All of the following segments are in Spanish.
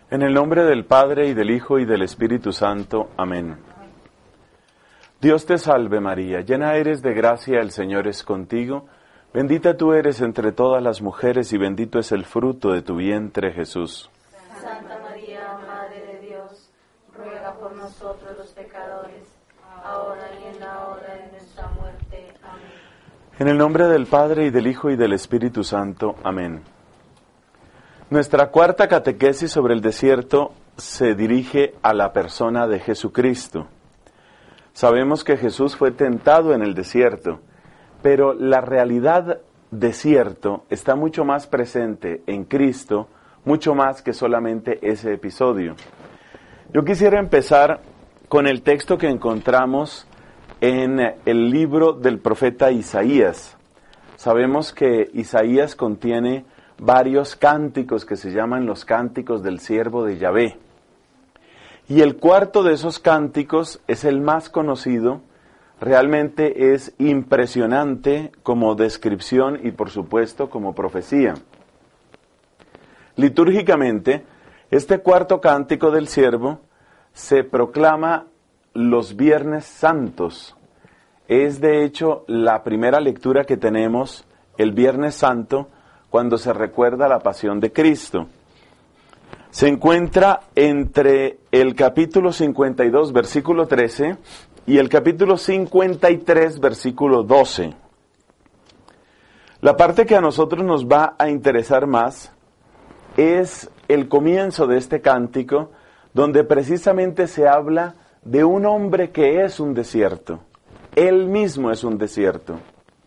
En el nombre del Padre, y del Hijo, y del Espíritu Santo. Amén. Dios te salve María, llena eres de gracia, el Señor es contigo. Bendita tú eres entre todas las mujeres, y bendito es el fruto de tu vientre, Jesús. Santa María, Madre de Dios, ruega por nosotros los pecadores, ahora y en la hora de nuestra muerte. Amén. En el nombre del Padre, y del Hijo, y del Espíritu Santo. Amén. Nuestra cuarta catequesis sobre el desierto se dirige a la persona de Jesucristo. Sabemos que Jesús fue tentado en el desierto, pero la realidad desierto está mucho más presente en Cristo, mucho más que solamente ese episodio. Yo quisiera empezar con el texto que encontramos en el libro del profeta Isaías. Sabemos que Isaías contiene varios cánticos que se llaman los cánticos del siervo de Yahvé. Y el cuarto de esos cánticos es el más conocido, realmente es impresionante como descripción y por supuesto como profecía. Litúrgicamente, este cuarto cántico del siervo se proclama los Viernes Santos. Es de hecho la primera lectura que tenemos el Viernes Santo, cuando se recuerda la pasión de Cristo. Se encuentra entre el capítulo 52, versículo 13, y el capítulo 53, versículo 12. La parte que a nosotros nos va a interesar más es el comienzo de este cántico, donde precisamente se habla de un hombre que es un desierto. Él mismo es un desierto.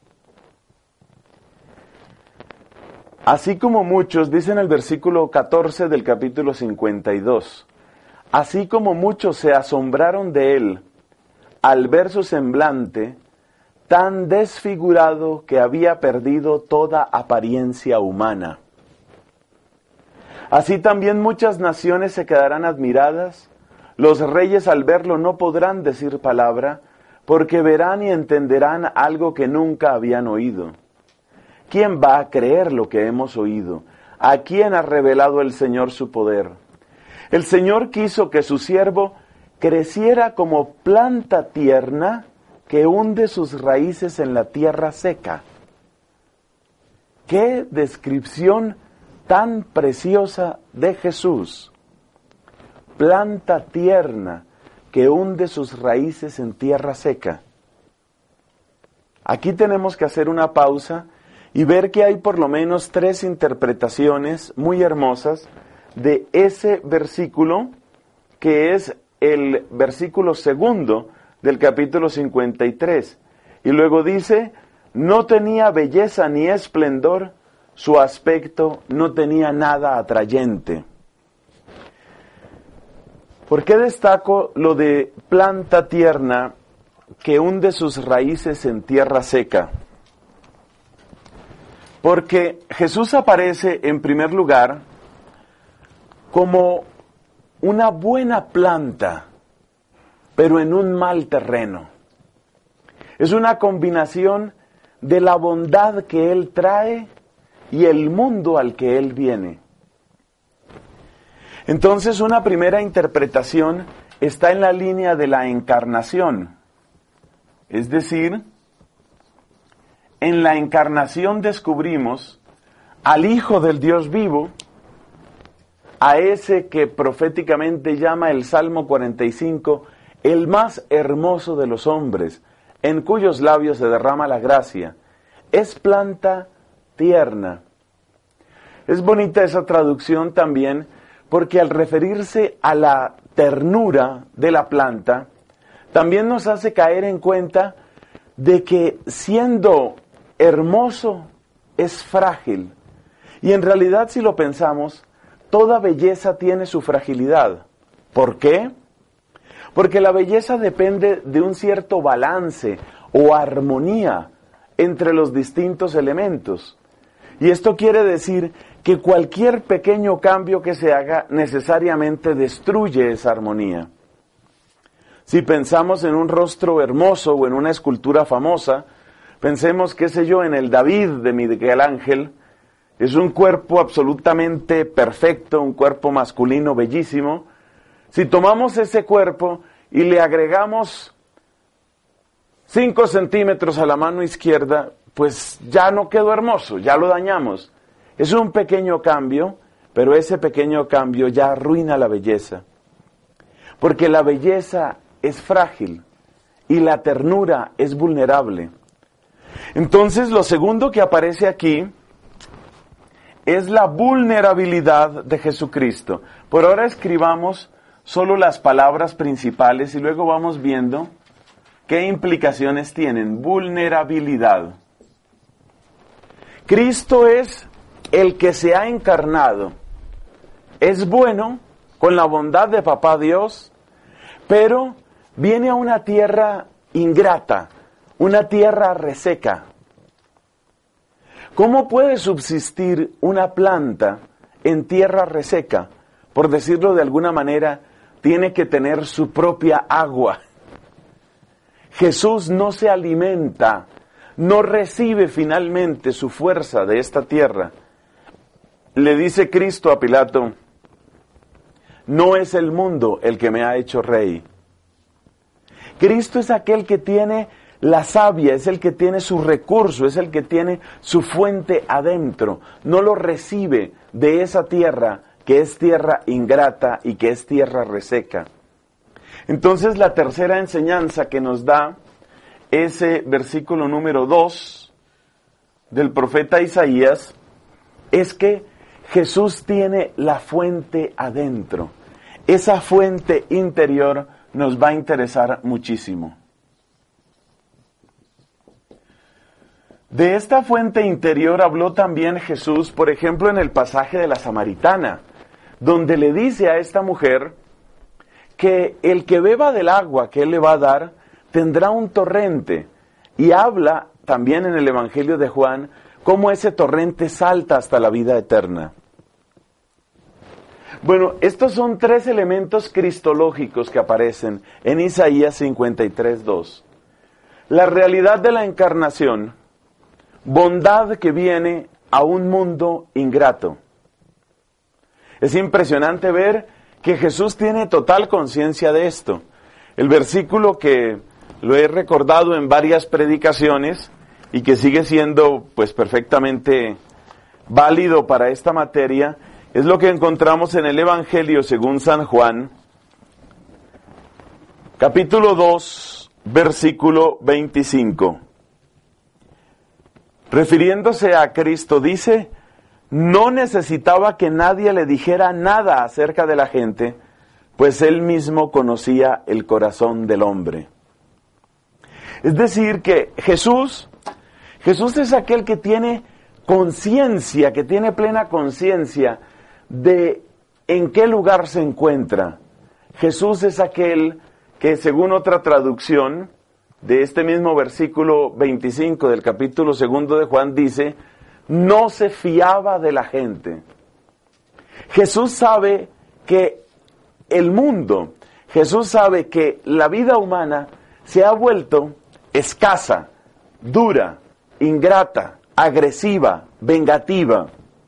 Así como muchos, dice en el versículo 14 del capítulo 52, así como muchos se asombraron de él al ver su semblante tan desfigurado que había perdido toda apariencia humana. Así también muchas naciones se quedarán admiradas, los reyes al verlo no podrán decir palabra, porque verán y entenderán algo que nunca habían oído. ¿Quién va a creer lo que hemos oído? ¿A quién ha revelado el Señor su poder? El Señor quiso que su siervo creciera como planta tierna que hunde sus raíces en la tierra seca. ¡Qué descripción tan preciosa de Jesús! Planta tierna que hunde sus raíces en tierra seca. Aquí tenemos que hacer una pausa y ver que hay por lo menos 3 interpretaciones muy hermosas de ese versículo, que es el versículo 2 del capítulo 53. Y luego dice, no tenía belleza ni esplendor, su aspecto no tenía nada atrayente. ¿Por qué destaco lo de planta tierna que hunde sus raíces en tierra seca? Porque Jesús aparece en primer lugar como una buena planta, pero en un mal terreno. Es una combinación de la bondad que Él trae y el mundo al que Él viene. Entonces, una primera interpretación está en la línea de la encarnación. Es decir, en la encarnación descubrimos al Hijo del Dios vivo, a ese que proféticamente llama el Salmo 45, el más hermoso de los hombres, en cuyos labios se derrama la gracia. Es planta tierna. Es bonita esa traducción también, porque al referirse a la ternura de la planta, también nos hace caer en cuenta de que siendo hermoso es frágil. Y en realidad, si lo pensamos, toda belleza tiene su fragilidad. ¿Por qué? Porque la belleza depende de un cierto balance o armonía entre los distintos elementos. Y esto quiere decir que cualquier pequeño cambio que se haga necesariamente destruye esa armonía. Si pensamos en un rostro hermoso o en una escultura famosa, pensemos, qué sé yo, en el David de Miguel Ángel, Es un cuerpo absolutamente perfecto, un cuerpo masculino bellísimo. Si tomamos ese cuerpo y le agregamos 5 centímetros a la mano izquierda, pues ya no quedó hermoso, ya lo dañamos. Es un pequeño cambio, pero ese pequeño cambio ya arruina la belleza. Porque la belleza es frágil y la ternura es vulnerable. Entonces, lo segundo que aparece aquí es la vulnerabilidad de Jesucristo. Por ahora escribamos solo las palabras principales y luego vamos viendo qué implicaciones tienen. Vulnerabilidad. Cristo es el que se ha encarnado. Es bueno, con la bondad de Papá Dios, pero viene a una tierra ingrata, una tierra reseca. ¿Cómo puede subsistir una planta en tierra reseca? Por decirlo de alguna manera, tiene que tener su propia agua. Jesús no se alimenta, no recibe finalmente su fuerza de esta tierra. Le dice Cristo a Pilato, no es el mundo el que me ha hecho rey. Cristo es aquel que tiene la savia, es el que tiene su recurso, es el que tiene su fuente adentro. No lo recibe de esa tierra que es tierra ingrata y que es tierra reseca. Entonces la tercera enseñanza que nos da ese versículo número 2 del profeta Isaías es que Jesús tiene la fuente adentro. Esa fuente interior nos va a interesar muchísimo. De esta fuente interior habló también Jesús, por ejemplo, en el pasaje de la Samaritana, donde le dice a esta mujer que el que beba del agua que Él le va a dar tendrá un torrente. Y habla también en el Evangelio de Juan cómo ese torrente salta hasta la vida eterna. Bueno, estos son 3 elementos cristológicos que aparecen en Isaías 53:2. La realidad de la encarnación, bondad que viene a un mundo ingrato. Es impresionante ver que Jesús tiene total conciencia de esto. El versículo que lo he recordado en varias predicaciones y que sigue siendo pues perfectamente válido para esta materia, es lo que encontramos en el Evangelio según San Juan, capítulo 2, versículo 25. Refiriéndose a Cristo, dice, no necesitaba que nadie le dijera nada acerca de la gente, pues Él mismo conocía el corazón del hombre. Es decir, que Jesús es aquel que tiene conciencia, que tiene plena conciencia de en qué lugar se encuentra. Jesús es aquel que, según otra traducción de este mismo versículo 25 del capítulo 2 de Juan, dice, no se fiaba de la gente. Jesús sabe que el mundo, Jesús sabe que la vida humana se ha vuelto escasa, dura, ingrata, agresiva, vengativa.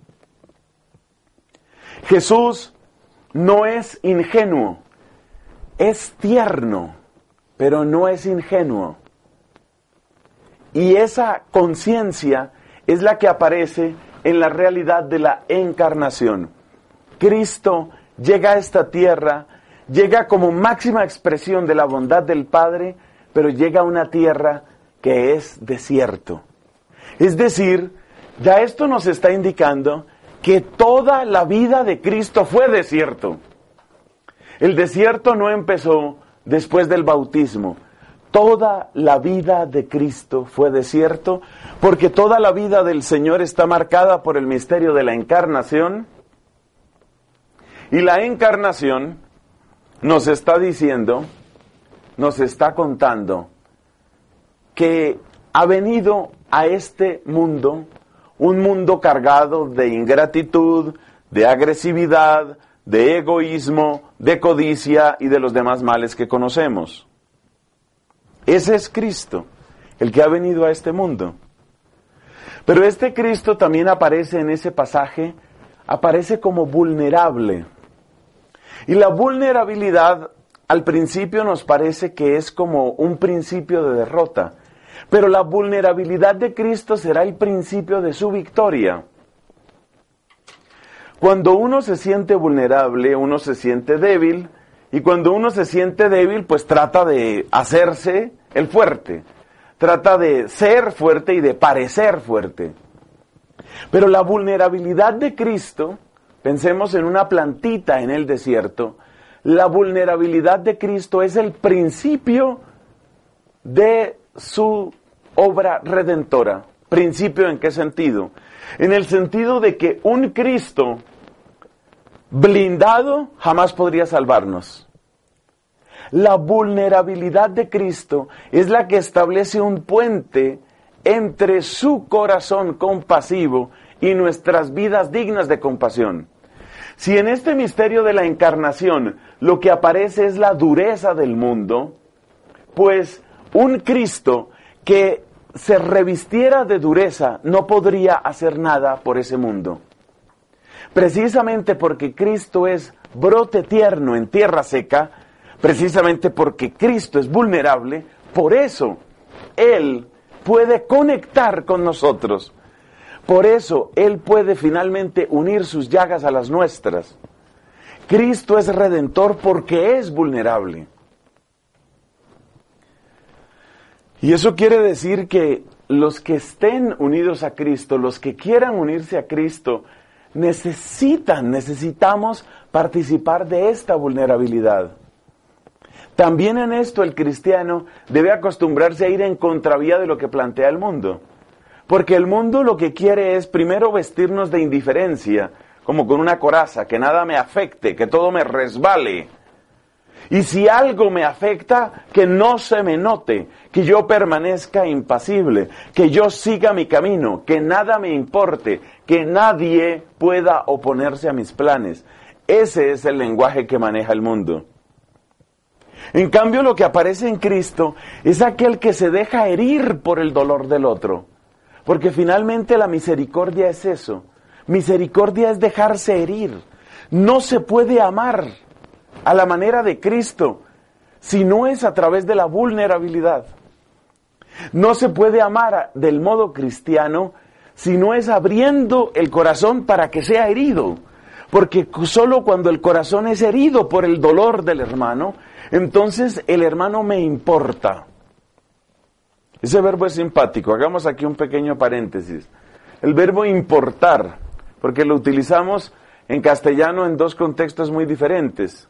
Jesús no es ingenuo, es tierno, pero no es ingenuo. Y esa conciencia es la que aparece en la realidad de la encarnación. Cristo llega a esta tierra, llega como máxima expresión de la bondad del Padre, pero llega a una tierra que es desierto. Es decir, ya esto nos está indicando que toda la vida de Cristo fue desierto. El desierto no empezó después del bautismo. Toda la vida de Cristo fue desierto, porque toda la vida del Señor está marcada por el misterio de la encarnación. Y la encarnación nos está diciendo, nos está contando, que ha venido a este mundo, un mundo cargado de ingratitud, de agresividad, de egoísmo, de codicia y de los demás males que conocemos. Ese es Cristo, el que ha venido a este mundo. Pero este Cristo también aparece en ese pasaje, aparece como vulnerable. Y la vulnerabilidad al principio nos parece que es como un principio de derrota, pero la vulnerabilidad de Cristo será el principio de su victoria. Cuando uno se siente vulnerable, uno se siente débil, y cuando uno se siente débil, pues trata de hacerse el fuerte, trata de ser fuerte y de parecer fuerte. Pero la vulnerabilidad de Cristo, pensemos en una plantita en el desierto, la vulnerabilidad de Cristo es el principio de su obra redentora. ¿Principio en qué sentido? En el sentido de que un Cristo blindado jamás podría salvarnos. La vulnerabilidad de Cristo es la que establece un puente entre su corazón compasivo y nuestras vidas dignas de compasión. Si en este misterio de la encarnación lo que aparece es la dureza del mundo, pues un Cristo que se revistiera de dureza no podría hacer nada por ese mundo. Precisamente porque Cristo es brote tierno en tierra seca, precisamente porque Cristo es vulnerable, por eso Él puede conectar con nosotros. Por eso Él puede finalmente unir sus llagas a las nuestras. Cristo es redentor porque es vulnerable. Y eso quiere decir que los que estén unidos a Cristo, los que quieran unirse a Cristo, necesitamos participar de esta vulnerabilidad. También en esto el cristiano debe acostumbrarse a ir en contravía de lo que plantea el mundo. Porque el mundo lo que quiere es primero vestirnos de indiferencia, como con una coraza, que nada me afecte, que todo me resbale. Y si algo me afecta, que no se me note, que yo permanezca impasible, que yo siga mi camino, que nada me importe, que nadie pueda oponerse a mis planes. Ese es el lenguaje que maneja el mundo. En cambio, lo que aparece en Cristo es aquel que se deja herir por el dolor del otro. Porque finalmente la misericordia es eso. Misericordia es dejarse herir. No se puede amar a la manera de Cristo si no es a través de la vulnerabilidad. No se puede amar del modo cristiano si no es abriendo el corazón para que sea herido. Porque solo cuando el corazón es herido por el dolor del hermano, entonces el hermano me importa. Ese verbo es simpático. Hagamos aquí un pequeño paréntesis. El verbo importar, porque lo utilizamos en castellano en dos contextos muy diferentes.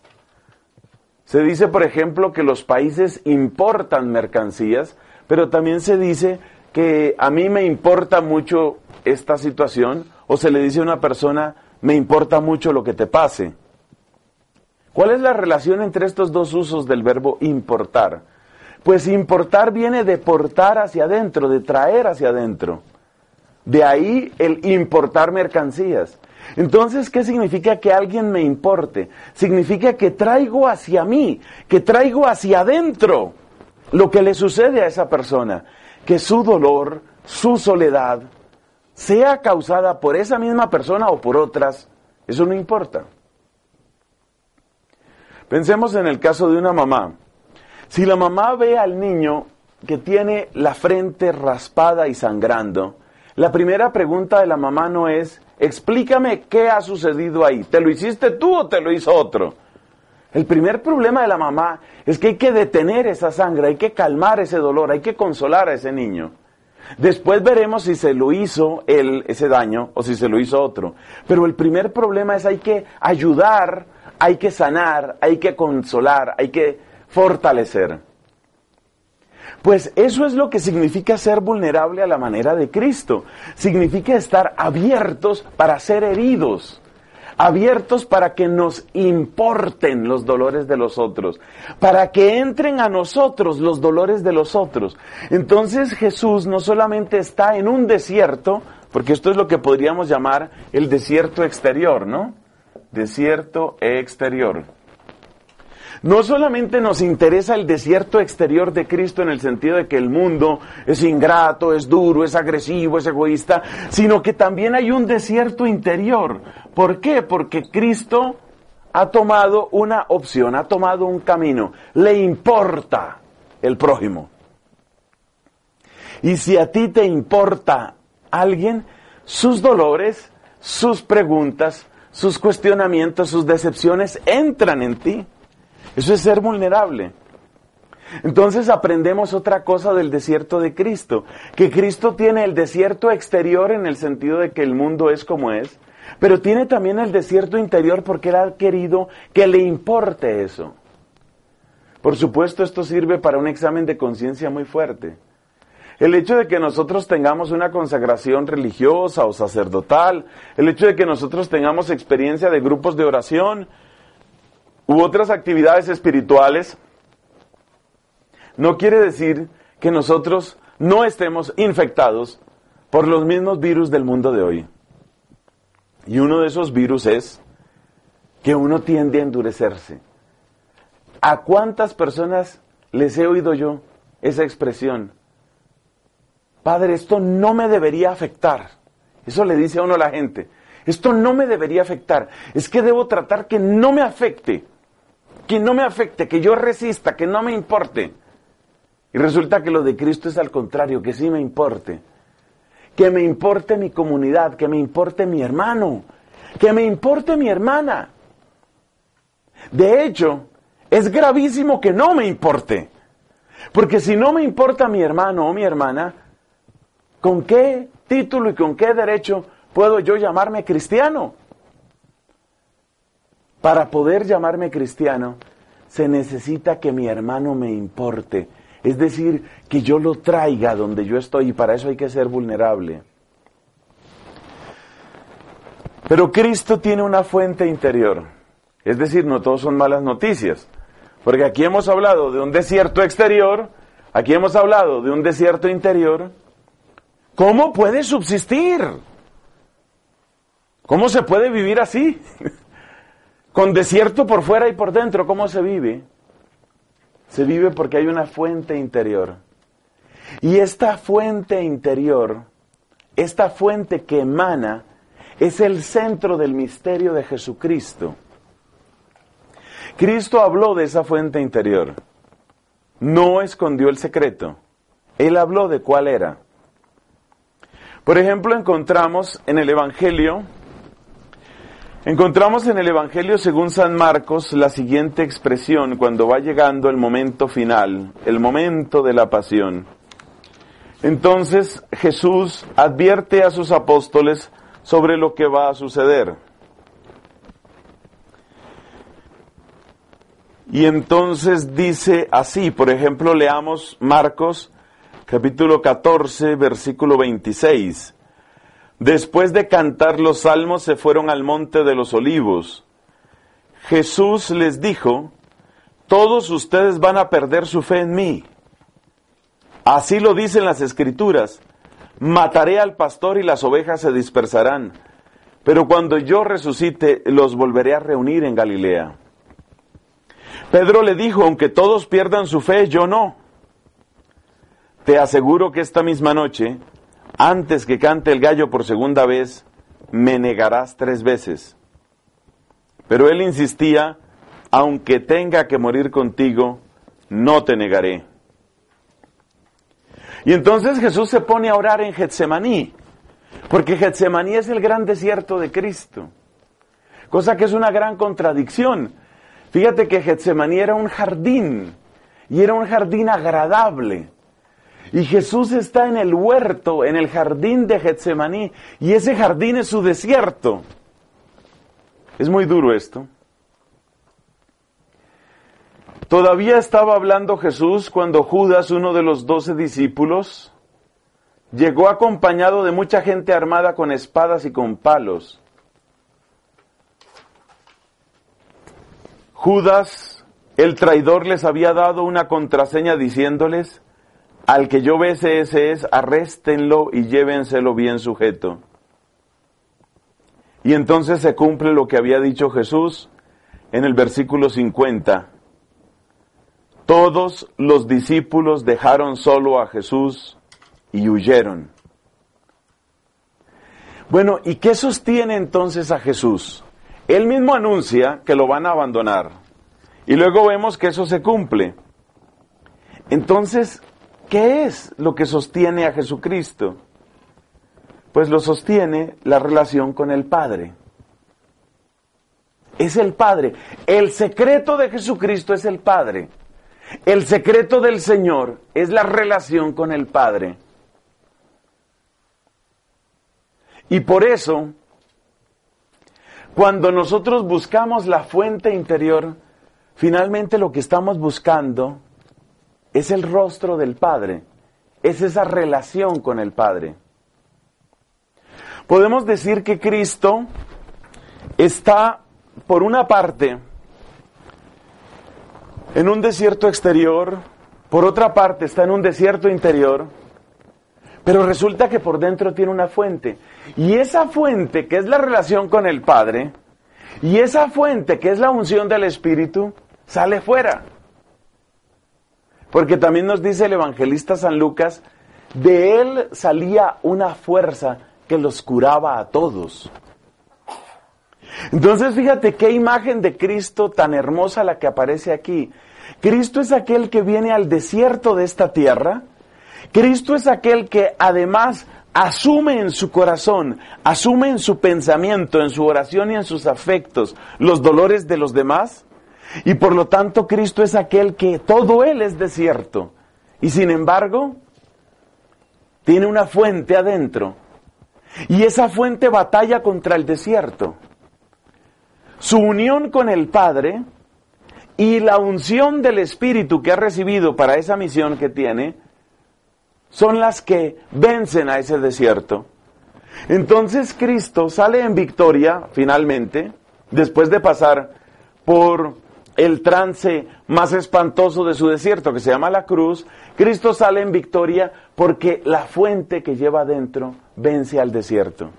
Se dice, por ejemplo, que los países importan mercancías, pero también se dice que a mí me importa mucho esta situación, o se le dice a una persona, me importa mucho lo que te pase. ¿Cuál es la relación entre estos dos usos del verbo importar? Pues importar viene de portar hacia adentro, de traer hacia adentro. De ahí el importar mercancías. Entonces, ¿qué significa que alguien me importe? Significa que traigo hacia mí, que traigo hacia adentro lo que le sucede a esa persona. Que su dolor, su soledad, sea causada por esa misma persona o por otras, eso no importa. Pensemos en el caso de una mamá. Si la mamá ve al niño que tiene la frente raspada y sangrando, la primera pregunta de la mamá no es, explícame qué ha sucedido ahí. ¿Te lo hiciste tú o te lo hizo otro? El primer problema de la mamá es que hay que detener esa sangre, hay que calmar ese dolor, hay que consolar a ese niño. Después veremos si se lo hizo él ese daño o si se lo hizo otro. Pero el primer problema es hay que ayudar, hay que sanar, hay que consolar, hay que fortalecer. Pues eso es lo que significa ser vulnerable a la manera de Cristo. Significa estar abiertos para ser heridos, abiertos para que nos importen los dolores de los otros, para que entren a nosotros los dolores de los otros. Entonces Jesús no solamente está en un desierto, porque esto es lo que podríamos llamar el desierto exterior, ¿no? Desierto exterior. No solamente nos interesa el desierto exterior de Cristo en el sentido de que el mundo es ingrato, es duro, es agresivo, es egoísta, sino que también hay un desierto interior. ¿Por qué? Porque Cristo ha tomado una opción, ha tomado un camino. Le importa el prójimo. Y si a ti te importa alguien, sus dolores, sus preguntas, sus cuestionamientos, sus decepciones entran en ti. Eso es ser vulnerable. Entonces aprendemos otra cosa del desierto de Cristo, que Cristo tiene el desierto exterior en el sentido de que el mundo es como es, pero tiene también el desierto interior porque Él ha querido que le importe eso. Por supuesto, esto sirve para un examen de conciencia muy fuerte. El hecho de que nosotros tengamos una consagración religiosa o sacerdotal, el hecho de que nosotros tengamos experiencia de grupos de oración u otras actividades espirituales, no quiere decir que nosotros no estemos infectados por los mismos virus del mundo de hoy. Y uno de esos virus es que uno tiende a endurecerse. ¿A cuántas personas les he oído yo esa expresión? Padre, esto no me debería afectar. Eso le dice a uno a la gente. Esto no me debería afectar. Es que debo tratar que no me afecte. Que no me afecte, que yo resista, que no me importe. Y resulta que lo de Cristo es al contrario, que sí me importe. Que me importe mi comunidad, que me importe mi hermano, que me importe mi hermana. De hecho, es gravísimo que no me importe. Porque si no me importa mi hermano o mi hermana, ¿con qué título y con qué derecho puedo yo llamarme cristiano? Para poder llamarme cristiano, se necesita que mi hermano me importe. Es decir, que yo lo traiga donde yo estoy, y para eso hay que ser vulnerable. Pero Cristo tiene una fuente interior. Es decir, no todos son malas noticias. Porque aquí hemos hablado de un desierto exterior, aquí hemos hablado de un desierto interior. ¿Cómo puede subsistir? ¿Cómo se puede vivir así? Con desierto por fuera y por dentro, ¿cómo se vive? Se vive porque hay una fuente interior. Y esta fuente interior, esta fuente que emana, es el centro del misterio de Jesucristo. Cristo habló de esa fuente interior. No escondió el secreto. Él habló de cuál era. Por ejemplo, encontramos en el Evangelio según San Marcos la siguiente expresión cuando va llegando el momento final, el momento de la pasión. Entonces Jesús advierte a sus apóstoles sobre lo que va a suceder. Y entonces dice así, por ejemplo, leamos Marcos capítulo 14, versículo 26. Después de cantar los salmos se fueron al monte de los olivos. Jesús les dijo, todos ustedes van a perder su fe en mí. Así lo dicen las Escrituras. Mataré al pastor y las ovejas se dispersarán. Pero cuando yo resucite, los volveré a reunir en Galilea. Pedro le dijo, aunque todos pierdan su fe, yo no. Te aseguro que esta misma noche, antes que cante el gallo por segunda vez, me negarás 3 veces. Pero él insistía, aunque tenga que morir contigo, no te negaré. Y entonces Jesús se pone a orar en Getsemaní, porque Getsemaní es el gran desierto de Cristo, cosa que es una gran contradicción. Fíjate que Getsemaní era un jardín, y era un jardín agradable. Y Jesús está en el huerto, en el jardín de Getsemaní, y ese jardín es su desierto. Es muy duro esto. Todavía estaba hablando Jesús cuando Judas, uno de los 12 discípulos, llegó acompañado de mucha gente armada con espadas y con palos. Judas, el traidor, les había dado una contraseña diciéndoles, al que yo bese ese es, arréstenlo y llévenselo bien sujeto. Y entonces se cumple lo que había dicho Jesús en el versículo 50. Todos los discípulos dejaron solo a Jesús y huyeron. Bueno, ¿y qué sostiene entonces a Jesús? Él mismo anuncia que lo van a abandonar. Y luego vemos que eso se cumple. Entonces, ¿qué es lo que sostiene a Jesucristo? Pues lo sostiene la relación con el Padre. Es el Padre. El secreto de Jesucristo es el Padre. El secreto del Señor es la relación con el Padre. Y por eso, cuando nosotros buscamos la fuente interior, finalmente lo que estamos buscando es el rostro del Padre. Es esa relación con el Padre. Podemos decir que Cristo está, por una parte, en un desierto exterior, por otra parte está en un desierto interior, pero resulta que por dentro tiene una fuente. Y esa fuente, que es la relación con el Padre, y esa fuente, que es la unción del Espíritu, sale fuera. Porque también nos dice el evangelista San Lucas, de él salía una fuerza que los curaba a todos. Entonces fíjate qué imagen de Cristo tan hermosa la que aparece aquí. Cristo es aquel que viene al desierto de esta tierra. Cristo es aquel que además asume en su corazón, asume en su pensamiento, en su oración y en sus afectos los dolores de los demás. Y por lo tanto Cristo es aquel que todo él es desierto. Y sin embargo, tiene una fuente adentro. Y esa fuente batalla contra el desierto. Su unión con el Padre y la unción del Espíritu que ha recibido para esa misión que tiene, son las que vencen a ese desierto. Entonces Cristo sale en victoria, finalmente, después de pasar por el trance más espantoso de su desierto, que se llama la cruz. Cristo sale en victoria porque la fuente que lleva adentro vence al desierto.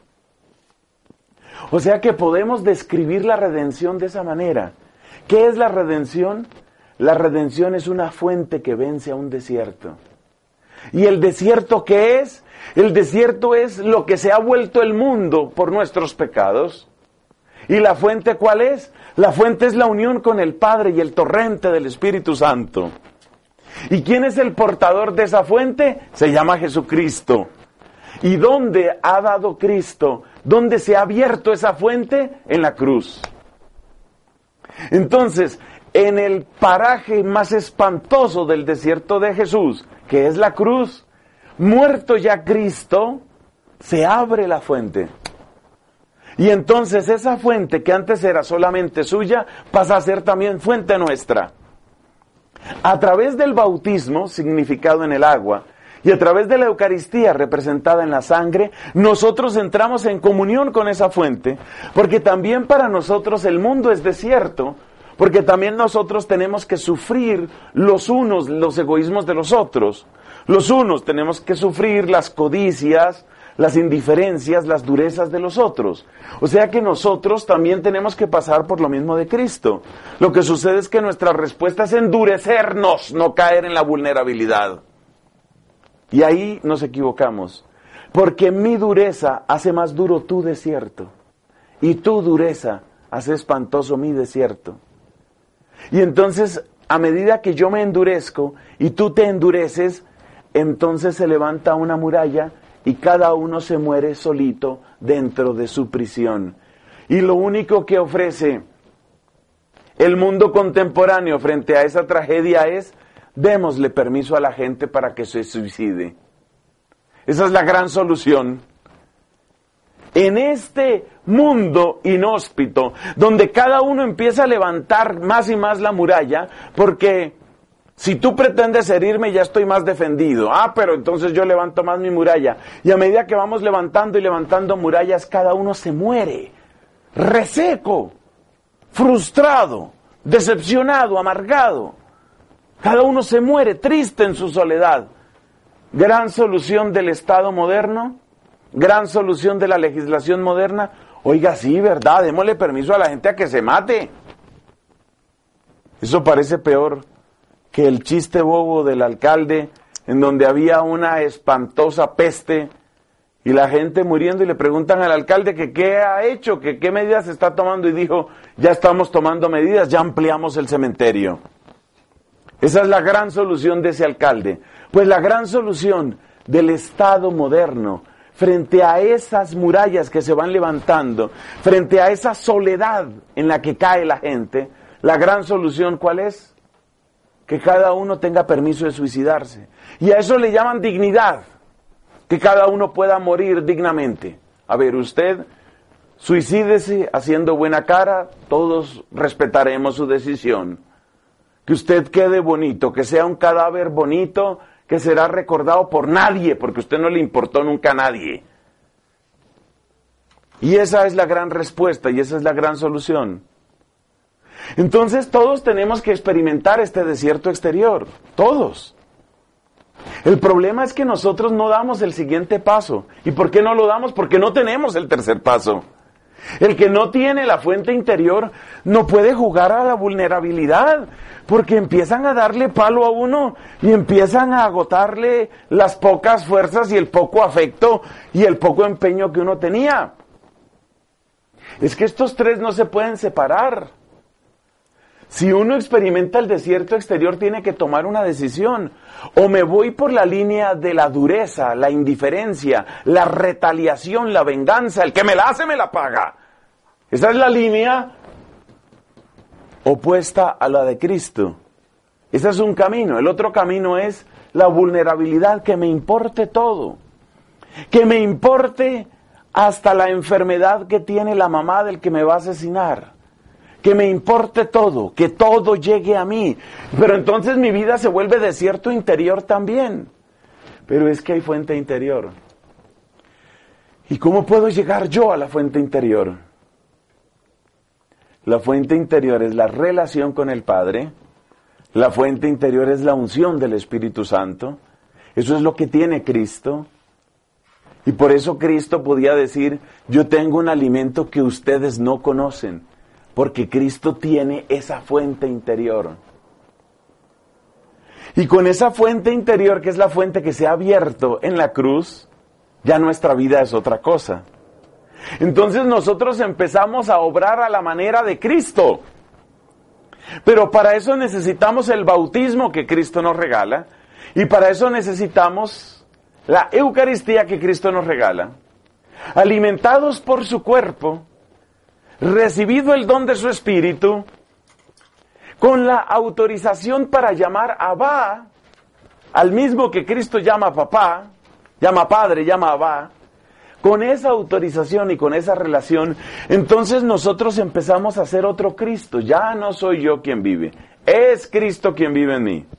O sea que podemos describir la redención de esa manera. ¿Qué es la redención? La redención es una fuente que vence a un desierto. ¿Y el desierto qué es? El desierto es lo que se ha vuelto el mundo por nuestros pecados. ¿Y la fuente cuál es? La fuente es la unión con el Padre y el torrente del Espíritu Santo. ¿Y quién es el portador de esa fuente? Se llama Jesucristo. ¿Y dónde ha dado Cristo? ¿Dónde se ha abierto esa fuente? En la cruz. Entonces, en el paraje más espantoso del desierto de Jesús, que es la cruz, muerto ya Cristo, se abre la fuente. Y entonces esa fuente que antes era solamente suya, pasa a ser también fuente nuestra. A través del bautismo, significado en el agua, y a través de la Eucaristía, representada en la sangre, nosotros entramos en comunión con esa fuente, porque también para nosotros el mundo es desierto, porque también nosotros tenemos que sufrir los unos los egoísmos de los otros. Los unos tenemos que sufrir las codicias, las indiferencias, las durezas de los otros. O sea que nosotros también tenemos que pasar por lo mismo de Cristo. Lo que sucede es que nuestra respuesta es endurecernos, no caer en la vulnerabilidad. Y ahí nos equivocamos, porque mi dureza hace más duro tu desierto, y tu dureza hace espantoso mi desierto. Y entonces, a medida que yo me endurezco y tú te endureces, entonces se levanta una muralla y cada uno se muere solito dentro de su prisión. Y lo único que ofrece el mundo contemporáneo frente a esa tragedia es: démosle permiso a la gente para que se suicide. Esa es la gran solución. En este mundo inhóspito, donde cada uno empieza a levantar más y más la muralla, porque si tú pretendes herirme ya estoy más defendido. Pero entonces yo levanto más mi muralla. Y a medida que vamos levantando y levantando murallas, cada uno se muere, reseco, frustrado, decepcionado, amargado. Cada uno se muere triste en su soledad. Gran solución del Estado moderno, gran solución de la legislación moderna. Oiga, sí, ¿verdad? Démosle permiso a la gente a que se mate. Eso parece peor que el chiste bobo del alcalde, en donde había una espantosa peste y la gente muriendo, y le preguntan al alcalde que qué ha hecho, que qué medidas está tomando, y dijo, ya estamos tomando medidas, ya ampliamos el cementerio. Esa es la gran solución de ese alcalde. Pues la gran solución del Estado moderno, frente a esas murallas que se van levantando, frente a esa soledad en la que cae la gente, la gran solución, ¿cuál es? Que cada uno tenga permiso de suicidarse. Y a eso le llaman dignidad, que cada uno pueda morir dignamente. A ver, usted suicídese haciendo buena cara, todos respetaremos su decisión. Que usted quede bonito, que sea un cadáver bonito, que será recordado por nadie, porque a usted no le importó nunca a nadie. Y esa es la gran respuesta, y esa es la gran solución. Entonces todos tenemos que experimentar este desierto exterior, todos. El problema es que nosotros no damos el siguiente paso. ¿Y por qué no lo damos? Porque no tenemos el tercer paso. El que no tiene la fuente interior no puede jugar a la vulnerabilidad, porque empiezan a darle palo a uno y empiezan a agotarle las pocas fuerzas y el poco afecto y el poco empeño que uno tenía. Es que estos tres no se pueden separar. Si uno experimenta el desierto exterior, tiene que tomar una decisión. O me voy por la línea de la dureza, la indiferencia, la retaliación, la venganza. El que me la hace, me la paga. Esa es la línea opuesta a la de Cristo. Ese es un camino. El otro camino es la vulnerabilidad, que me importe todo. Que me importe hasta la enfermedad que tiene la mamá del que me va a asesinar. Que me importe todo, que todo llegue a mí. Pero entonces mi vida se vuelve desierto interior también. Pero es que hay fuente interior. ¿Y cómo puedo llegar yo a la fuente interior? La fuente interior es la relación con el Padre. La fuente interior es la unción del Espíritu Santo. Eso es lo que tiene Cristo. Y por eso Cristo podía decir, yo tengo un alimento que ustedes no conocen. Porque Cristo tiene esa fuente interior. Y con esa fuente interior, que es la fuente que se ha abierto en la cruz, ya nuestra vida es otra cosa. Entonces nosotros empezamos a obrar a la manera de Cristo. Pero para eso necesitamos el bautismo que Cristo nos regala. Y para eso necesitamos la Eucaristía que Cristo nos regala. Alimentados por su cuerpo, recibido el don de su Espíritu, con la autorización para llamar Abba, al mismo que Cristo llama papá, llama padre, llama Abba, con esa autorización y con esa relación, entonces nosotros empezamos a ser otro Cristo. Ya no soy yo quien vive, es Cristo quien vive en mí.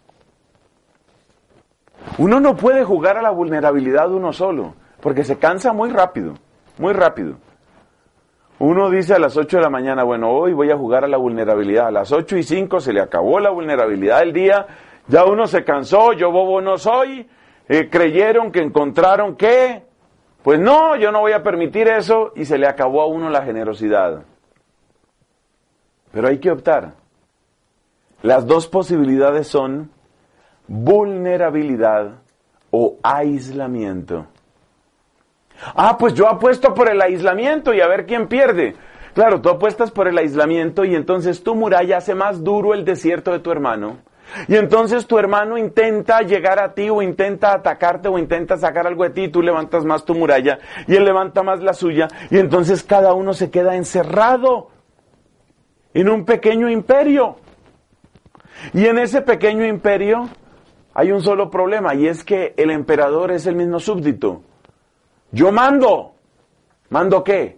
Uno no puede jugar a la vulnerabilidad uno solo, porque se cansa muy rápido, muy rápido. Uno dice a las 8 de la mañana, bueno, hoy voy a jugar a la vulnerabilidad. A las 8:05 se le acabó la vulnerabilidad del día, ya uno se cansó, yo bobo no soy, creyeron que encontraron que, pues no, yo no voy a permitir eso, y se le acabó a uno la generosidad. Pero hay que optar. Las dos posibilidades son vulnerabilidad o aislamiento. Ah, pues yo apuesto por el aislamiento y a ver quién pierde. Claro, tú apuestas por el aislamiento y entonces tu muralla hace más duro el desierto de tu hermano. Y entonces tu hermano intenta llegar a ti o intenta atacarte o intenta sacar algo de ti y tú levantas más tu muralla y él levanta más la suya y entonces cada uno se queda encerrado en un pequeño imperio. Y en ese pequeño imperio hay un solo problema y es que el emperador es el mismo súbdito. Yo mando. ¿Mando qué?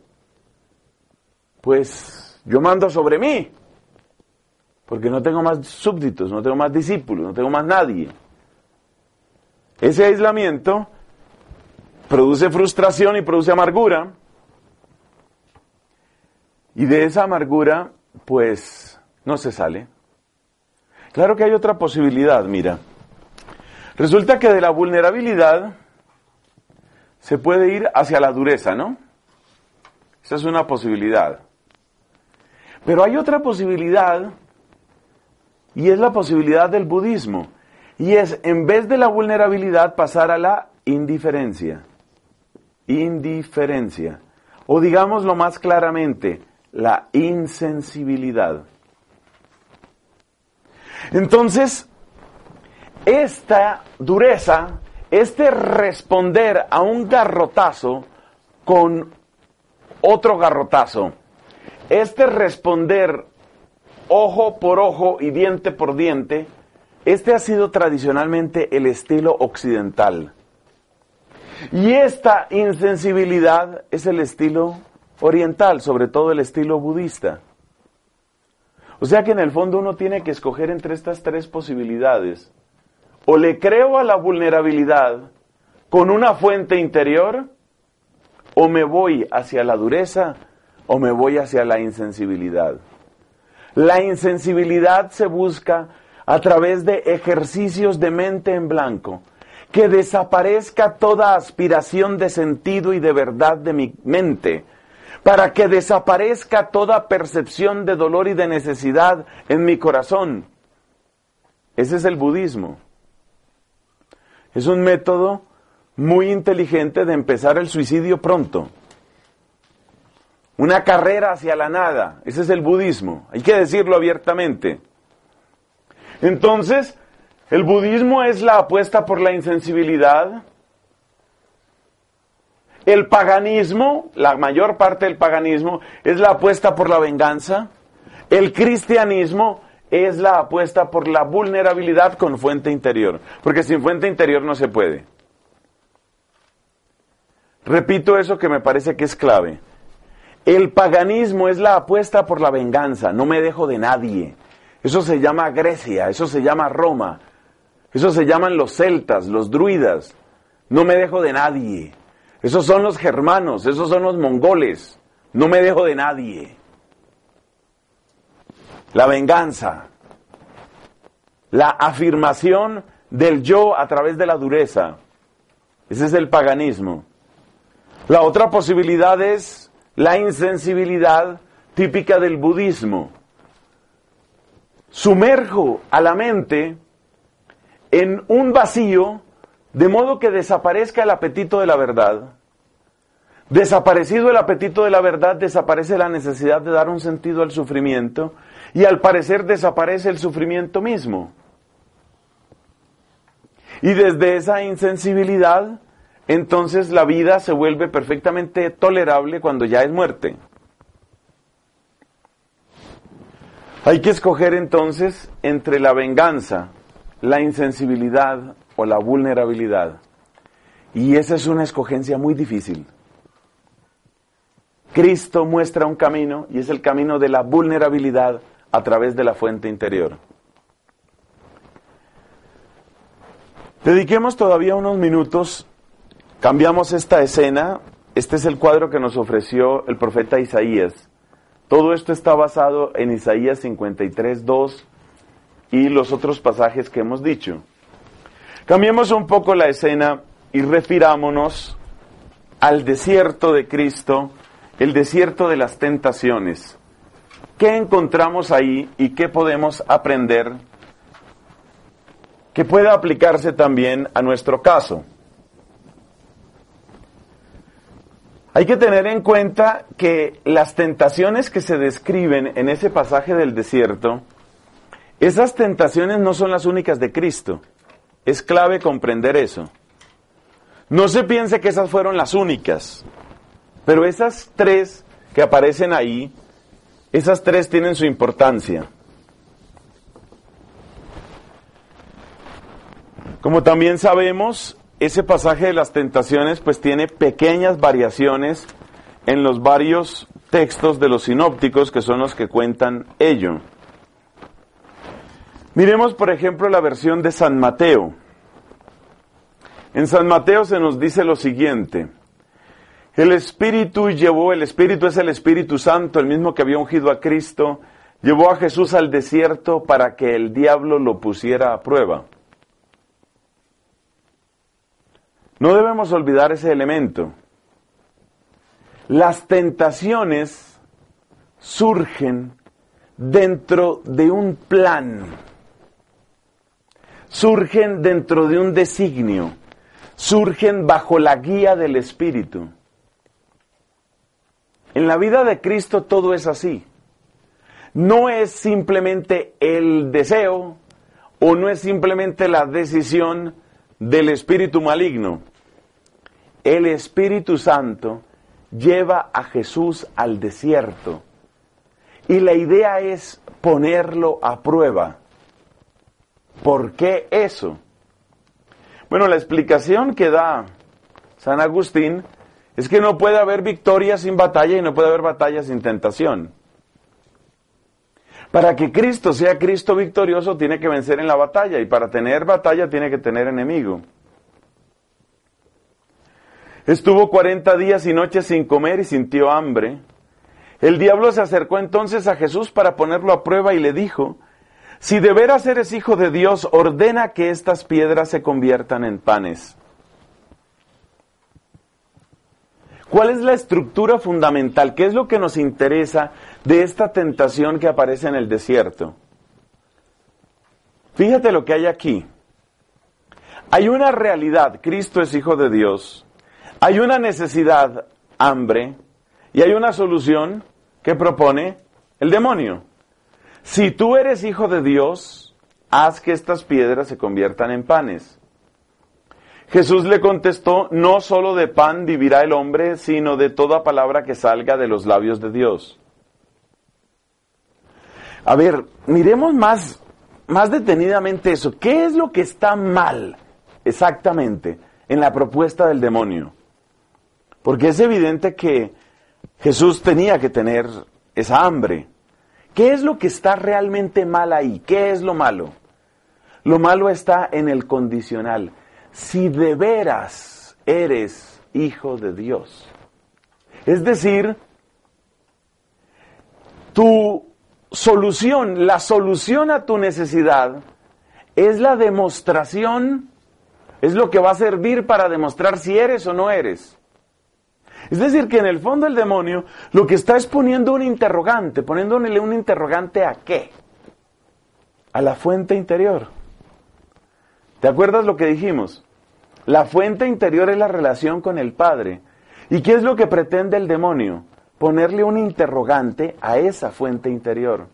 Pues yo mando sobre mí. Porque no tengo más súbditos, no tengo más discípulos, no tengo más nadie. Ese aislamiento produce frustración y produce amargura. Y de esa amargura, pues, no se sale. Claro que hay otra posibilidad, mira. Resulta que de la vulnerabilidad se puede ir hacia la dureza, ¿no? Esa es una posibilidad. Pero hay otra posibilidad Y es la posibilidad del budismo. Y es, en vez de la vulnerabilidad, pasar a la indiferencia. Indiferencia. O digámoslo más claramente, la insensibilidad. Entonces, esta dureza, este responder a un garrotazo con otro garrotazo, este responder ojo por ojo y diente por diente, este ha sido tradicionalmente el estilo occidental. Y esta insensibilidad es el estilo oriental, sobre todo el estilo budista. O sea que en el fondo uno tiene que escoger entre estas tres posibilidades. O le creo a la vulnerabilidad con una fuente interior, o me voy hacia la dureza, o me voy hacia la insensibilidad. La insensibilidad se busca a través de ejercicios de mente en blanco, que desaparezca toda aspiración de sentido y de verdad de mi mente, para que desaparezca toda percepción de dolor y de necesidad en mi corazón. Ese es el budismo. Es un método muy inteligente de empezar el suicidio pronto. Una carrera hacia la nada. Ese es el budismo. Hay que decirlo abiertamente. Entonces, el budismo es la apuesta por la insensibilidad. El paganismo, la mayor parte del paganismo, es la apuesta por la venganza. El cristianismo es la apuesta por la vulnerabilidad con fuente interior. Porque sin fuente interior no se puede. Repito eso que me parece que es clave. El paganismo es la apuesta por la venganza. No me dejo de nadie. Eso se llama Grecia, eso se llama Roma. Eso se llaman los celtas, los druidas. No me dejo de nadie. Esos son los germanos, esos son los mongoles. No me dejo de nadie. La venganza. La afirmación del yo a través de la dureza. Ese es el paganismo. La otra posibilidad es la insensibilidad típica del budismo. Sumerjo a la mente en un vacío, de modo que desaparezca el apetito de la verdad. Desaparecido el apetito de la verdad, desaparece la necesidad de dar un sentido al sufrimiento, y al parecer desaparece el sufrimiento mismo. Y desde esa insensibilidad, entonces la vida se vuelve perfectamente tolerable cuando ya es muerte. Hay que escoger entonces entre la venganza, la insensibilidad o la vulnerabilidad. Y esa es una escogencia muy difícil. Cristo muestra un camino y es el camino de la vulnerabilidad a través de la fuente interior. Dediquemos todavía unos minutos, cambiamos esta escena. Este es el cuadro que nos ofreció el profeta Isaías. Todo esto está basado en Isaías 53:2 y los otros pasajes que hemos dicho. Cambiemos un poco la escena y refirámonos al desierto de Cristo, el desierto de las tentaciones. ¿Qué encontramos ahí y qué podemos aprender que pueda aplicarse también a nuestro caso? Hay que tener en cuenta que las tentaciones que se describen en ese pasaje del desierto, esas tentaciones no son las únicas de Cristo. Es clave comprender eso. No se piense que esas fueron las únicas, pero esas tres que aparecen ahí, esas tres tienen su importancia. Como también sabemos, ese pasaje de las tentaciones pues tiene pequeñas variaciones en los varios textos de los sinópticos que son los que cuentan ello. Miremos por ejemplo la versión de San Mateo. En San Mateo se nos dice lo siguiente: el Espíritu es el Espíritu Santo, el mismo que había ungido a Cristo, llevó a Jesús al desierto para que el diablo lo pusiera a prueba. No debemos olvidar ese elemento. Las tentaciones surgen dentro de un plan. surgen dentro de un designio, surgen bajo la guía del Espíritu. En la vida de Cristo todo es así. No es simplemente el deseo o no es simplemente la decisión del espíritu maligno. El Espíritu Santo lleva a Jesús al desierto y la idea es ponerlo a prueba. ¿Por qué eso? Bueno, la explicación que da San Agustín es que no puede haber victoria sin batalla y no puede haber batalla sin tentación. Para que Cristo sea Cristo victorioso tiene que vencer en la batalla y para tener batalla tiene que tener enemigo. Estuvo 40 días y noches sin comer y sintió hambre. El diablo se acercó entonces a Jesús para ponerlo a prueba y le dijo: si de veras eres hijo de Dios, ordena que estas piedras se conviertan en panes. ¿Cuál es la estructura fundamental? ¿Qué es lo que nos interesa de esta tentación que aparece en el desierto? Fíjate lo que hay aquí. Hay una realidad, Cristo es hijo de Dios. Hay una necesidad, hambre, y hay una solución que propone el demonio. Si tú eres hijo de Dios, haz que estas piedras se conviertan en panes. Jesús le contestó: no solo de pan vivirá el hombre, sino de toda palabra que salga de los labios de Dios. A ver, miremos más detenidamente eso. ¿Qué es lo que está mal exactamente en la propuesta del demonio? Porque es evidente que Jesús tenía que tener esa hambre. ¿Qué es lo que está realmente mal ahí? ¿Qué es lo malo? Lo malo está en el condicional. Si de veras eres hijo de Dios. Es decir, tu solución, la solución a tu necesidad es la demostración, es lo que va a servir para demostrar si eres o no eres. Es decir, que en el fondo el demonio lo que está es poniendo un interrogante, poniéndole un interrogante ¿a qué? A la fuente interior. ¿Te acuerdas lo que dijimos? La fuente interior es la relación con el Padre. ¿Y qué es lo que pretende el demonio? Ponerle un interrogante a esa fuente interior.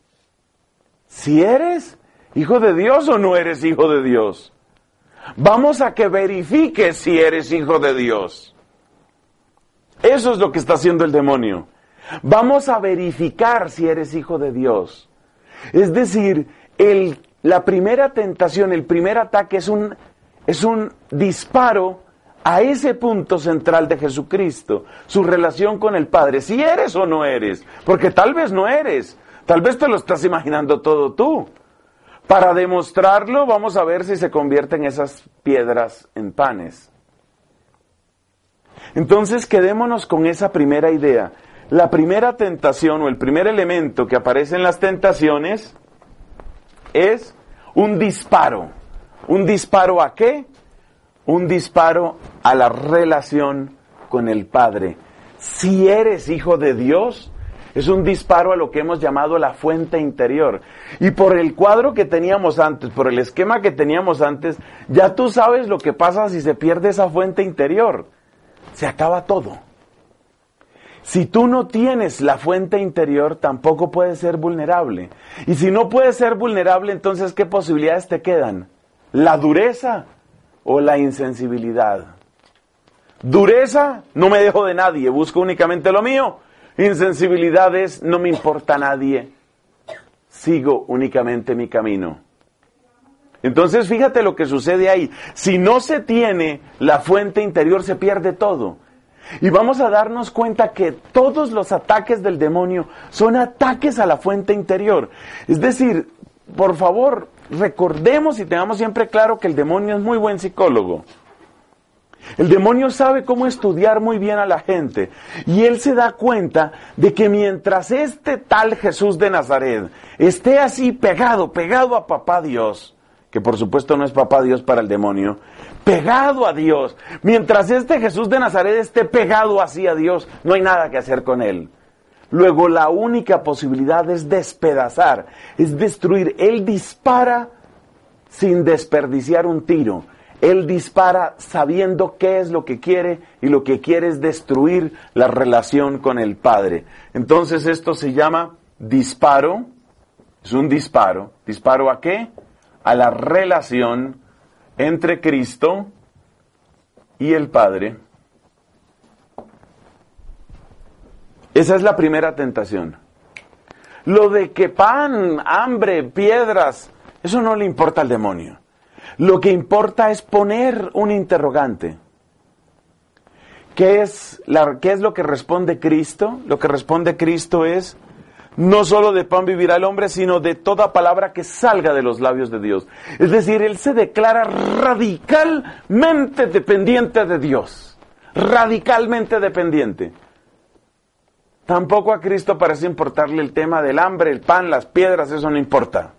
¿Si eres hijo de Dios o no eres hijo de Dios? Vamos a que verifiques si eres hijo de Dios. Eso es lo que está haciendo el demonio. Vamos a verificar si eres hijo de Dios. Es decir, la primera tentación, el primer ataque es un disparo a ese punto central de Jesucristo, su relación con el Padre, si eres o no eres, porque tal vez no eres, tal vez te lo estás imaginando todo tú. Para demostrarlo, vamos a ver si se convierten esas piedras en panes. Entonces, quedémonos con esa primera idea. La primera tentación o el primer elemento que aparece en las tentaciones es un disparo. ¿Un disparo a qué? Un disparo a la relación con el Padre. Si eres hijo de Dios, es un disparo a lo que hemos llamado la fuente interior. Y por el cuadro que teníamos antes, por el esquema que teníamos antes, ya tú sabes lo que pasa si se pierde esa fuente interior. Se acaba todo. Si tú no tienes la fuente interior, tampoco puedes ser vulnerable. Y si no puedes ser vulnerable, entonces, ¿qué posibilidades te quedan? ¿La dureza o la insensibilidad? Dureza, no me dejo de nadie, busco únicamente lo mío. Insensibilidad es, no me importa nadie, sigo únicamente mi camino. Entonces, fíjate lo que sucede ahí. Si no se tiene la fuente interior, se pierde todo. Y vamos a darnos cuenta que todos los ataques del demonio son ataques a la fuente interior. Es decir, por favor, recordemos y tengamos siempre claro que el demonio es muy buen psicólogo. El demonio sabe cómo estudiar muy bien a la gente. Y él se da cuenta de que mientras este tal Jesús de Nazaret esté así pegado a papá Dios, que por supuesto no es papá Dios para el demonio, pegado a Dios, mientras este Jesús de Nazaret esté pegado así a Dios, no hay nada que hacer con él. Luego la única posibilidad es despedazar, es destruir. Él dispara sin desperdiciar un tiro. Él dispara sabiendo qué es lo que quiere, y lo que quiere es destruir la relación con el Padre. Entonces esto se llama disparo. Es un disparo. ¿Disparo a qué? A la relación entre Cristo y el Padre. Esa es la primera tentación. Lo de que pan, hambre, piedras, eso no le importa al demonio. Lo que importa es poner un interrogante. ¿Qué es lo que responde Cristo? Lo que responde Cristo es: no solo de pan vivirá el hombre, sino de toda palabra que salga de los labios de Dios. Es decir, Él se declara radicalmente dependiente de Dios. Radicalmente dependiente. Tampoco a Cristo parece importarle el tema del hambre, el pan, las piedras, eso no importa.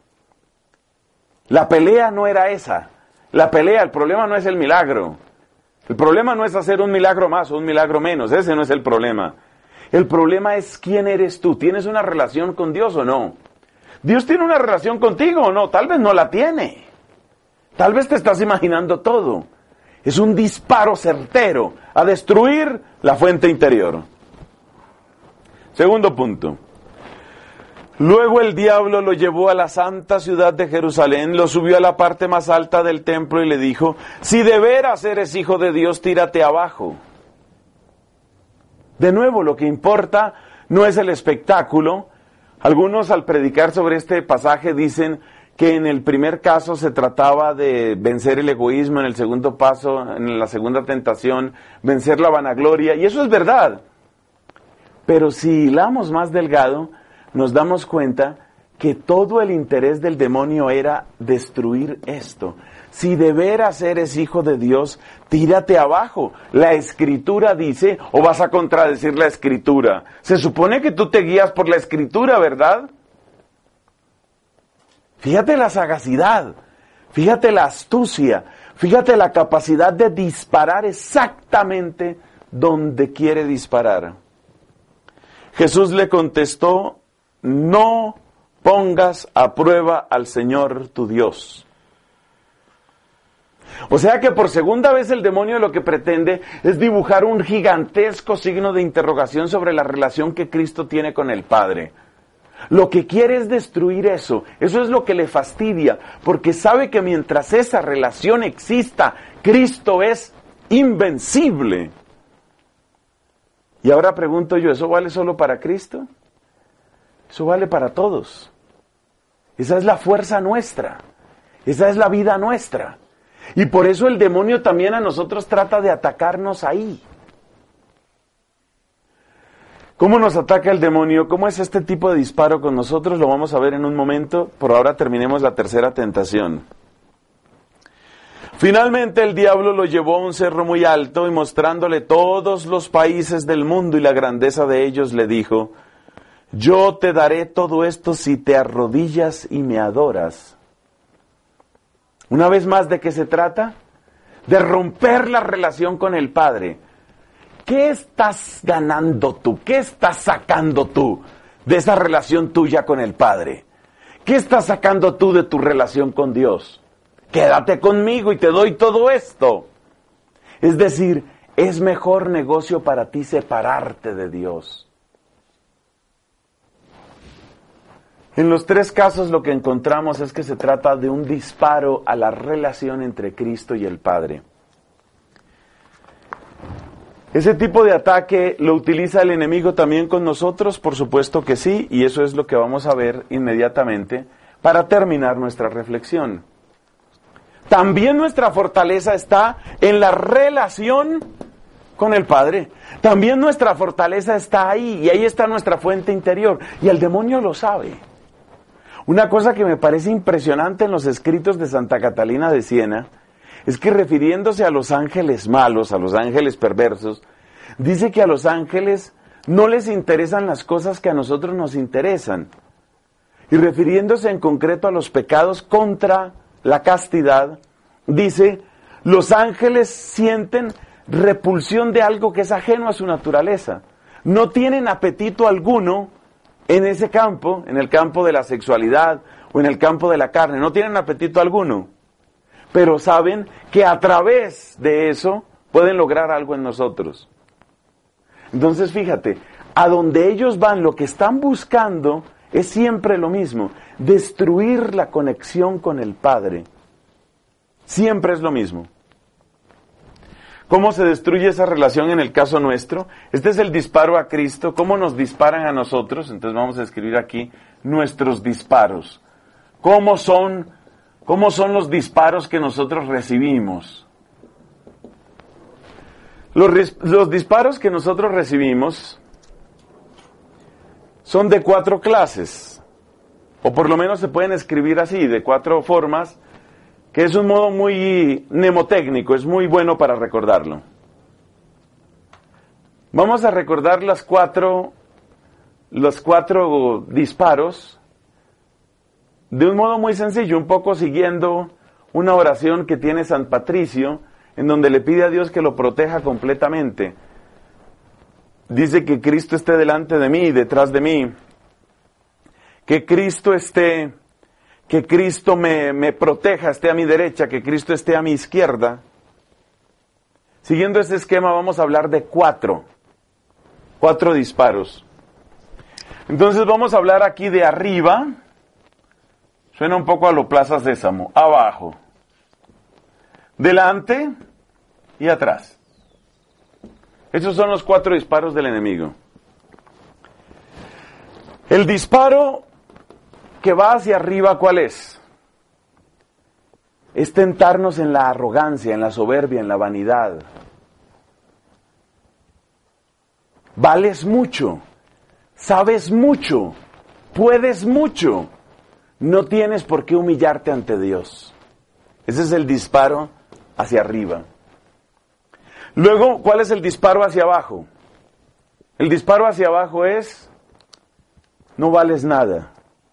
La pelea no era esa. El problema no es el milagro. El problema no es hacer un milagro más o un milagro menos, ese no es el problema. El problema es quién eres tú. ¿Tienes una relación con Dios o no? ¿Dios tiene una relación contigo o no? Tal vez no la tiene. Tal vez te estás imaginando todo. Es un disparo certero a destruir la fuente interior. Segundo punto. Luego el diablo lo llevó a la santa ciudad de Jerusalén, lo subió a la parte más alta del templo y le dijo: si de veras eres hijo de Dios, tírate abajo. De nuevo, lo que importa no es el espectáculo. Algunos, al predicar sobre este pasaje, dicen que en el primer caso se trataba de vencer el egoísmo, en el segundo paso, en la segunda tentación, vencer la vanagloria, y eso es verdad. Pero si hilamos más delgado, nos damos cuenta que todo el interés del demonio era destruir esto. Si de veras eres hijo de Dios, tírate abajo. La Escritura dice, o vas a contradecir la Escritura. Se supone que tú te guías por la Escritura, ¿verdad? Fíjate la sagacidad, fíjate la astucia, fíjate la capacidad de disparar exactamente donde quiere disparar. Jesús le contestó: no pongas a prueba al Señor tu Dios. O sea que por segunda vez el demonio lo que pretende es dibujar un gigantesco signo de interrogación sobre la relación que Cristo tiene con el Padre. Lo que quiere es destruir eso. Eso es lo que le fastidia, porque sabe que mientras esa relación exista, Cristo es invencible. Y ahora pregunto yo, ¿eso vale solo para Cristo? Eso vale para todos. Esa es la fuerza nuestra. Esa es la vida nuestra. Y por eso el demonio también a nosotros trata de atacarnos ahí. ¿Cómo nos ataca el demonio? ¿Cómo es este tipo de disparo con nosotros? Lo vamos a ver en un momento. Por ahora terminemos la tercera tentación. Finalmente el diablo lo llevó a un cerro muy alto y mostrándole todos los países del mundo y la grandeza de ellos, le dijo: yo te daré todo esto si te arrodillas y me adoras. Una vez más, ¿de qué se trata? De romper la relación con el Padre. ¿Qué estás ganando tú? ¿Qué estás sacando tú de esa relación tuya con el Padre? ¿Qué estás sacando tú de tu relación con Dios? Quédate conmigo y te doy todo esto. Es decir, es mejor negocio para ti separarte de Dios. En los tres casos lo que encontramos es que se trata de un disparo a la relación entre Cristo y el Padre. ¿Ese tipo de ataque lo utiliza el enemigo también con nosotros? Por supuesto que sí, y eso es lo que vamos a ver inmediatamente para terminar nuestra reflexión. También nuestra fortaleza está en la relación con el Padre. También nuestra fortaleza está ahí, y ahí está nuestra fuente interior, y el demonio lo sabe. Una cosa que me parece impresionante en los escritos de Santa Catalina de Siena es que, refiriéndose a los ángeles malos, a los ángeles perversos, dice que a los ángeles no les interesan las cosas que a nosotros nos interesan. Y refiriéndose en concreto a los pecados contra la castidad, dice: los ángeles sienten repulsión de algo que es ajeno a su naturaleza. No tienen apetito alguno en ese campo, en el campo de la sexualidad o en el campo de la carne, no tienen apetito alguno, pero saben que a través de eso pueden lograr algo en nosotros. Entonces fíjate, a donde ellos van, lo que están buscando es siempre lo mismo, destruir la conexión con el Padre. Siempre es lo mismo. ¿Cómo se destruye esa relación en el caso nuestro? Este es el disparo a Cristo. ¿Cómo nos disparan a nosotros? Entonces vamos a escribir aquí nuestros disparos. ¿Cómo son los disparos que nosotros recibimos? Los disparos que nosotros recibimos son de 4 clases, o por lo menos se pueden escribir así, de 4 formas, que es un modo muy mnemotécnico, es muy bueno para recordarlo. Vamos a recordar los cuatro disparos de un modo muy sencillo, un poco siguiendo una oración que tiene San Patricio, en donde le pide a Dios que lo proteja completamente. Dice que Cristo esté delante de mí y detrás de mí, que Cristo me proteja, esté a mi derecha, que Cristo esté a mi izquierda. Siguiendo ese esquema vamos a hablar de 4 disparos. Entonces vamos a hablar aquí de arriba, suena un poco a lo Plaza Sésamo, abajo, delante y atrás. Esos son los 4 disparos del enemigo. El disparo que va hacia arriba, ¿cuál es? Es tentarnos en la arrogancia, en la soberbia, en la vanidad. Vales mucho, sabes mucho, puedes mucho, no tienes por qué humillarte ante Dios. Ese es el disparo hacia arriba. Luego, ¿cuál es el disparo hacia abajo? El disparo hacia abajo es: no vales nada.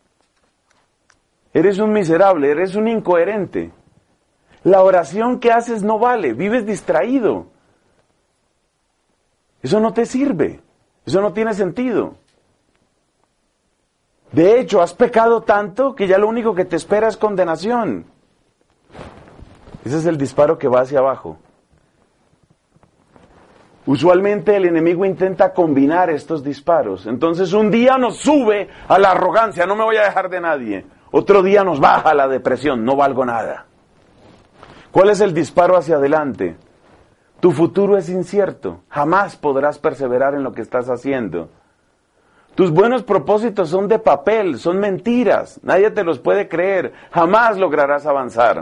Eres un miserable, eres un incoherente. La oración que haces no vale, vives distraído. Eso no te sirve, eso no tiene sentido. De hecho, has pecado tanto que ya lo único que te espera es condenación. Ese es el disparo que va hacia abajo. Usualmente el enemigo intenta combinar estos disparos. Entonces un día nos sube a la arrogancia, no me voy a dejar de nadie. Otro día nos baja a la depresión, no valgo nada. ¿Cuál es el disparo hacia adelante? Tu futuro es incierto, jamás podrás perseverar en lo que estás haciendo. Tus buenos propósitos son de papel, son mentiras, nadie te los puede creer, jamás lograrás avanzar.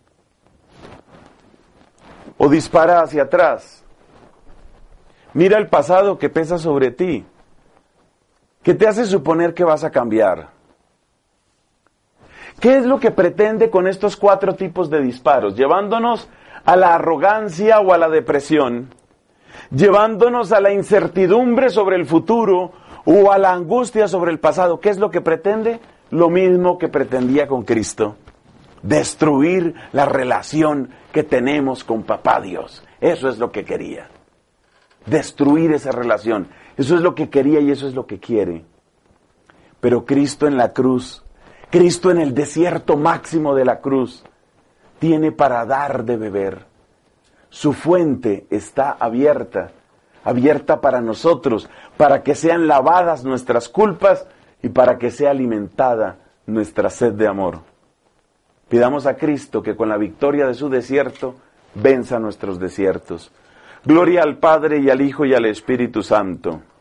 O dispara hacia atrás. Mira el pasado que pesa sobre ti, que te hace suponer que vas a cambiar. ¿Qué es lo que pretende con estos 4 tipos de disparos? Llevándonos a la arrogancia o a la depresión, llevándonos a la incertidumbre sobre el futuro o a la angustia sobre el pasado. ¿Qué es lo que pretende? Lo mismo que pretendía con Cristo: destruir la relación que tenemos con Papá Dios. Eso es lo que quería. Destruir esa relación. Eso es lo que quería y eso es lo que quiere. Pero Cristo en la cruz, Cristo en el desierto máximo de la cruz, tiene para dar de beber. Su fuente está abierta para nosotros, para que sean lavadas nuestras culpas y para que sea alimentada nuestra sed de amor. Pidamos a Cristo que con la victoria de su desierto venza nuestros desiertos. Gloria al Padre y al Hijo y al Espíritu Santo.